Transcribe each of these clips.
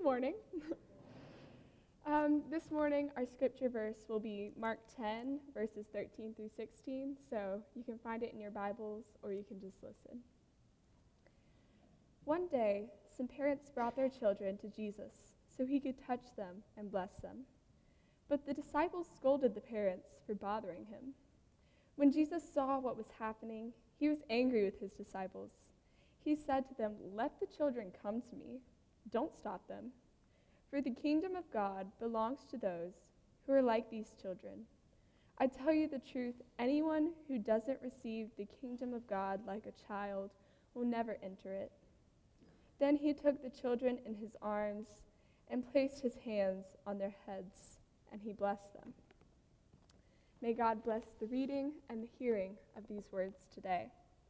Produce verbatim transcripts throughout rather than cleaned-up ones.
morning. um, this morning, our scripture verse will be Mark ten, verses thirteen through sixteen, so you can find it in your Bibles or you can just listen. One day, some parents brought their children to Jesus so he could touch them and bless them. But the disciples scolded the parents for bothering him. When Jesus saw what was happening, he was angry with his disciples. He said to them, "Let the children come to me. Don't stop them. For the kingdom of God belongs to those who are like these children. I tell you the truth, anyone who doesn't receive the kingdom of God like a child will never enter it." Then he took the children in his arms and placed his hands on their heads, and he blessed them. May God bless the reading and the hearing of these words today.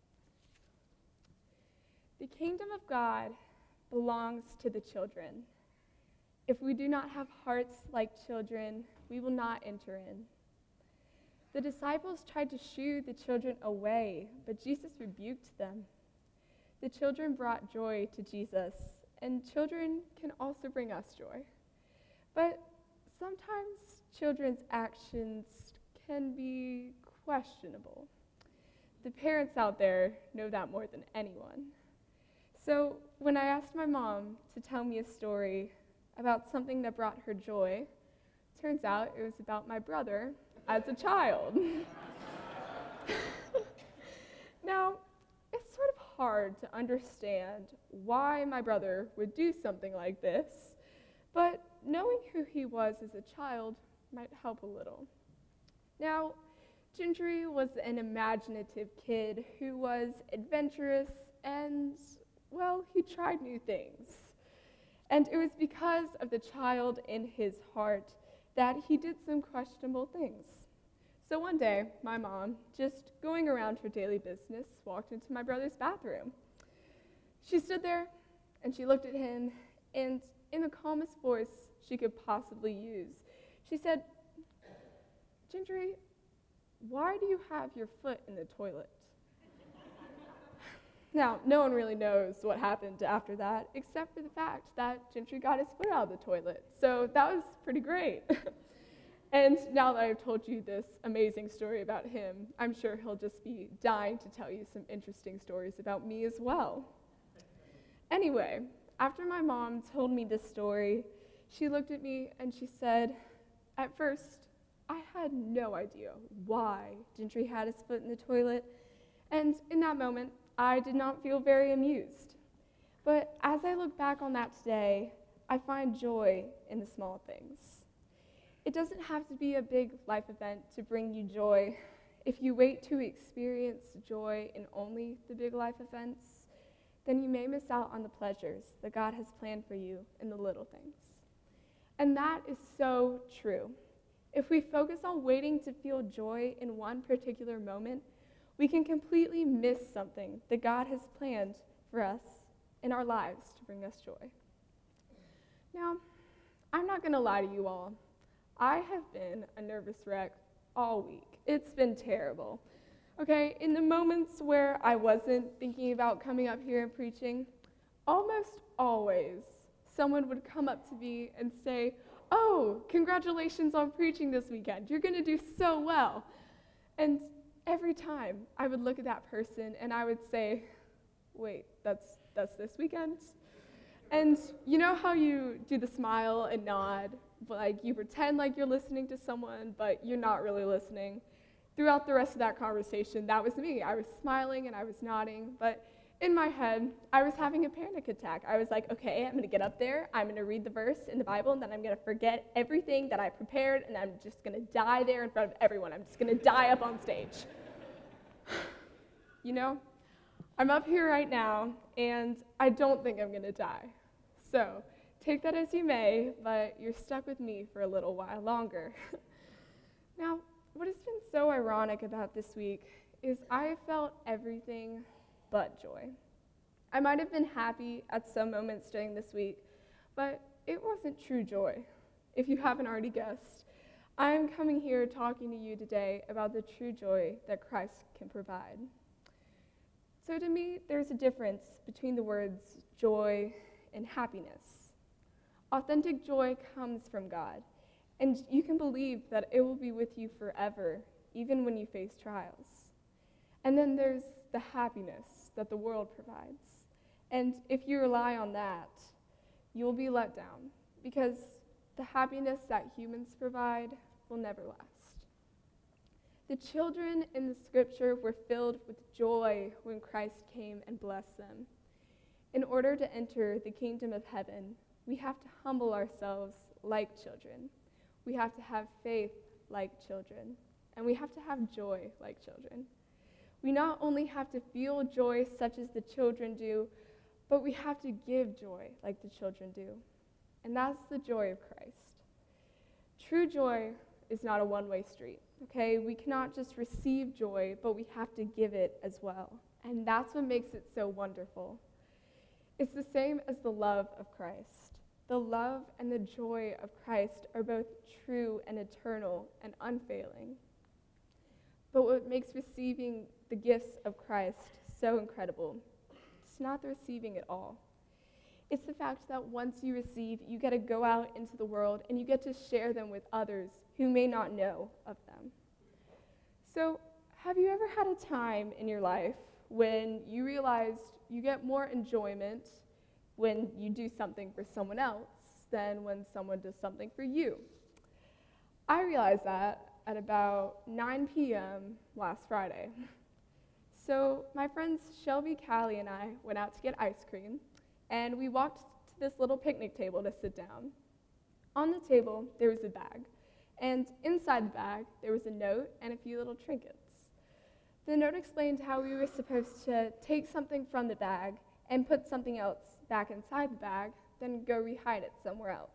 The kingdom of God belongs to the children. If we do not have hearts like children, we will not enter in. The disciples tried to shoo the children away, but Jesus rebuked them. The children brought joy to Jesus, and children can also bring us joy. But sometimes children's actions can be questionable. The parents out there know that more than anyone. So when I asked my mom to tell me a story about something that brought her joy, turns out it was about my brother as a child. Now, it's sort of hard to understand why my brother would do something like this, but knowing who he was as a child might help a little. Now, Gingery was an imaginative kid who was adventurous and, well, he tried new things. And it was because of the child in his heart that he did some questionable things. So one day, my mom, just going around her daily business, walked into my brother's bathroom. She stood there, and she looked at him, and in the calmest voice she could possibly use, she said, "Gingery, why do you have your foot in the toilet?" Now, no one really knows what happened after that, except for the fact that Gingery got his foot out of the toilet. So that was pretty great. And now that I've told you this amazing story about him, I'm sure he'll just be dying to tell you some interesting stories about me as well. Anyway, after my mom told me this story, she looked at me and she said, "At first, I had no idea why Gingery had his foot in the toilet, and in that moment, I did not feel very amused. But as I look back on that today, I find joy in the small things. It doesn't have to be a big life event to bring you joy. If you wait to experience joy in only the big life events, then you may miss out on the pleasures that God has planned for you in the little things." And that is so true. If we focus on waiting to feel joy in one particular moment, we can completely miss something that God has planned for us in our lives to bring us joy. Now, I'm not going to lie to you all. I have been a nervous wreck all week. It's been terrible. Okay, in the moments where I wasn't thinking about coming up here and preaching, almost always someone would come up to me and say, "Oh, congratulations on preaching this weekend. You're going to do so well." And every time I would look at that person and I would say, "Wait, that's that's this weekend?" And you know how you do the smile and nod, like you pretend like you're listening to someone, but you're not really listening? Throughout the rest of that conversation, that was me. I was smiling and I was nodding, but in my head, I was having a panic attack. I was like, okay, I'm going to get up there, I'm going to read the verse in the Bible, and then I'm going to forget everything that I prepared, and I'm just going to die there in front of everyone. I'm just going to die up on stage. You know, I'm up here right now, and I don't think I'm going to die. So take that as you may, but you're stuck with me for a little while longer. Now, what has been so ironic about this week is I felt everything but joy. I might have been happy at some moments during this week, but it wasn't true joy. If you haven't already guessed, I'm coming here talking to you today about the true joy that Christ can provide. So to me, there's a difference between the words joy and happiness. Authentic joy comes from God, and you can believe that it will be with you forever, even when you face trials. And then there's the happiness that the world provides. And if you rely on that, you'll be let down, because the happiness that humans provide will never last. The children in the scripture were filled with joy when Christ came and blessed them. In order to enter the kingdom of heaven, we have to humble ourselves like children. We have to have faith like children. And we have to have joy like children. We not only have to feel joy such as the children do, but we have to give joy like the children do. And that's the joy of Christ. True joy is not a one-way street, okay? We cannot just receive joy, but we have to give it as well. And that's what makes it so wonderful. It's the same as the love of Christ. The love and the joy of Christ are both true and eternal and unfailing. But what makes receiving the gifts of Christ so incredible, it's not the receiving at all. It's the fact that once you receive, you get to go out into the world and you get to share them with others who may not know of them. So, have you ever had a time in your life when you realized you get more enjoyment when you do something for someone else than when someone does something for you? I realized that at about nine p.m. last Friday. So my friends Shelby, Callie, and I went out to get ice cream, and we walked to this little picnic table to sit down. On the table, there was a bag, and inside the bag, there was a note and a few little trinkets. The note explained how we were supposed to take something from the bag and put something else back inside the bag, then go rehide it somewhere else.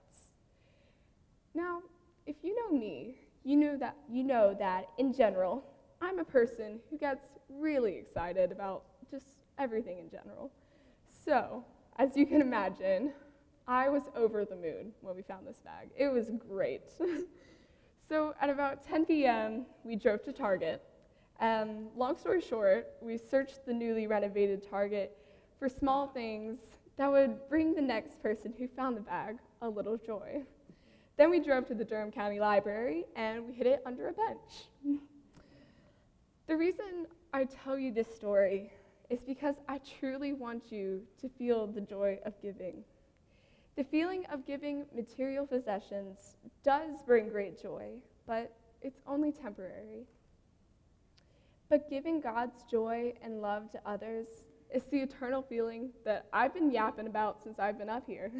Now, if you know me, you know that you know that in general, I'm a person who gets really excited about just everything in general. So, as you can imagine, I was over the moon when we found this bag. It was great. So at about ten p.m., we drove to Target. Um, long story short, we searched the newly renovated Target for small things that would bring the next person who found the bag a little joy. Then we drove to the Durham County Library, and we hid it under a bench. The reason I tell you this story is because I truly want you to feel the joy of giving. The feeling of giving material possessions does bring great joy, but it's only temporary. But giving God's joy and love to others is the eternal feeling that I've been yapping about since I've been up here.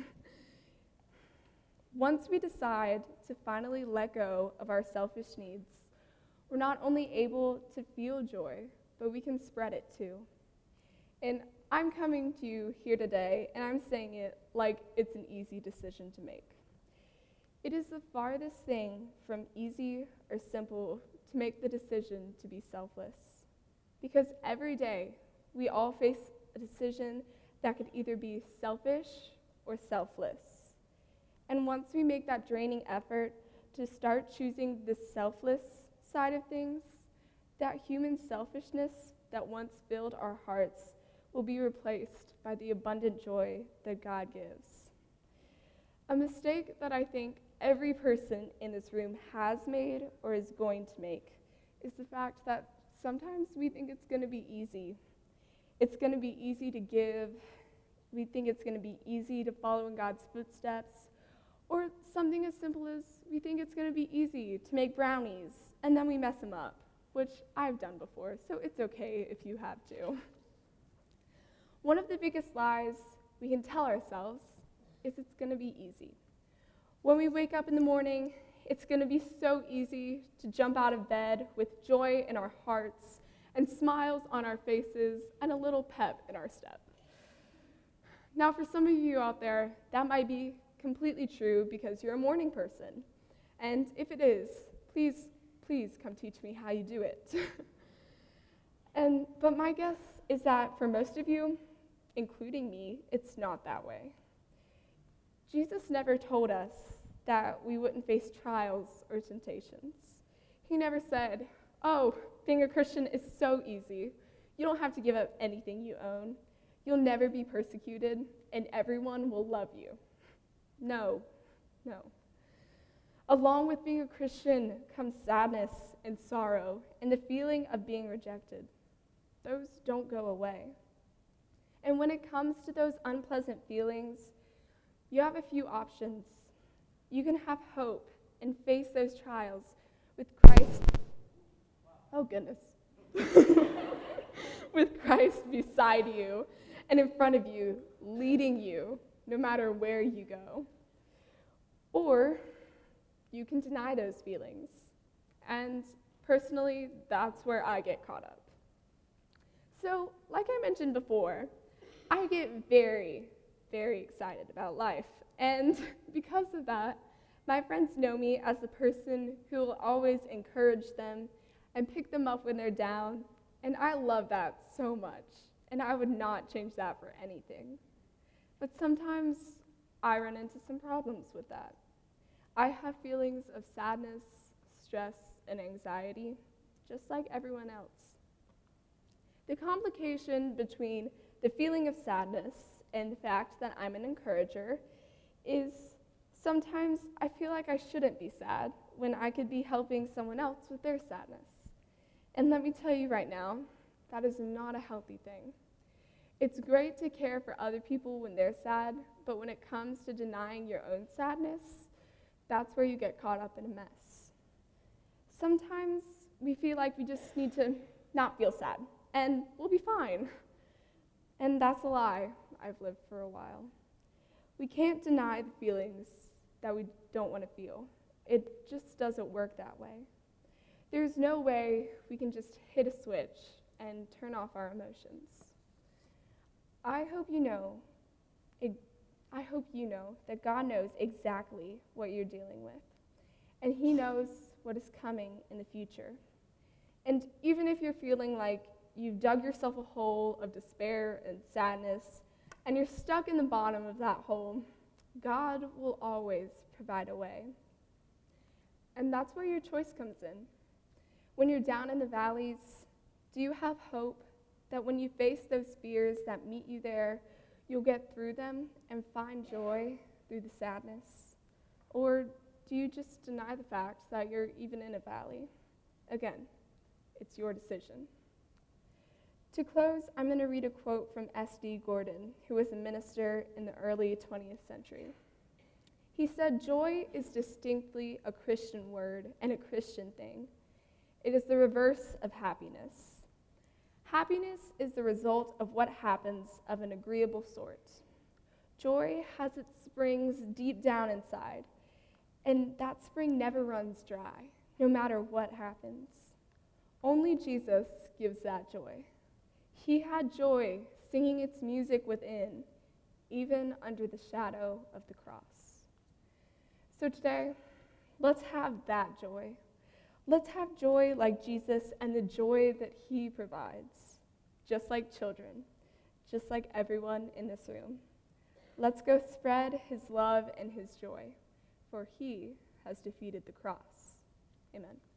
Once we decide to finally let go of our selfish needs, we're not only able to feel joy, but we can spread it too. And I'm coming to you here today, and I'm saying it like it's an easy decision to make. It is the farthest thing from easy or simple to make the decision to be selfless. Because every day, we all face a decision that could either be selfish or selfless. And once we make that draining effort to start choosing the selfless side of things, that human selfishness that once filled our hearts will be replaced by the abundant joy that God gives. A mistake that I think every person in this room has made or is going to make is the fact that sometimes we think it's going to be easy. It's going to be easy to give. We think it's going to be easy to follow in God's footsteps. Or something as simple as we think it's going to be easy to make brownies, and then we mess them up, which I've done before, so it's okay if you have to. One of the biggest lies we can tell ourselves is it's going to be easy. When we wake up in the morning, it's going to be so easy to jump out of bed with joy in our hearts and smiles on our faces and a little pep in our step. Now, for some of you out there, that might be completely true because you're a morning person. And if it is, please, please come teach me how you do it. and but my guess is that for most of you, including me, it's not that way. Jesus never told us that we wouldn't face trials or temptations. He never said, oh, being a Christian is so easy. You don't have to give up anything you own. You'll never be persecuted, and everyone will love you. No, no. Along with being a Christian comes sadness and sorrow and the feeling of being rejected. Those don't go away. And when it comes to those unpleasant feelings, you have a few options. You can have hope and face those trials with Christ. Oh, goodness. With Christ beside you and in front of you, leading you no matter where you go. Or you can deny those feelings. And personally, that's where I get caught up. So, like I mentioned before, I get very, very excited about life. And because of that, my friends know me as the person who will always encourage them and pick them up when they're down. And I love that so much. And I would not change that for anything. But sometimes I run into some problems with that. I have feelings of sadness, stress, and anxiety, just like everyone else. The complication between the feeling of sadness and the fact that I'm an encourager is sometimes I feel like I shouldn't be sad when I could be helping someone else with their sadness. And let me tell you right now, that is not a healthy thing. It's great to care for other people when they're sad, but when it comes to denying your own sadness, that's where you get caught up in a mess. Sometimes we feel like we just need to not feel sad, and we'll be fine. And that's a lie I've lived for a while. We can't deny the feelings that we don't want to feel. It just doesn't work that way. There's no way we can just hit a switch and turn off our emotions. I hope you know, it, I hope you know that God knows exactly what you're dealing with, and He knows what is coming in the future. And even if you're feeling like you've dug yourself a hole of despair and sadness, and you're stuck in the bottom of that hole, God will always provide a way. And that's where your choice comes in. When you're down in the valleys, do you have hope that when you face those fears that meet you there, you'll get through them and find joy through the sadness? Or do you just deny the fact that you're even in a valley? Again, it's your decision. To close, I'm going to read a quote from S D Gordon, who was a minister in the early twentieth century. He said, "Joy is distinctly a Christian word and a Christian thing. It is the reverse of happiness. Happiness is the result of what happens of an agreeable sort. Joy has its springs deep down inside, and that spring never runs dry, no matter what happens. Only Jesus gives that joy. He had joy singing its music within, even under the shadow of the cross." So today, let's have that joy. Let's have joy like Jesus and the joy that He provides, just like children, just like everyone in this room. Let's go spread His love and His joy, for He has defeated the cross. Amen.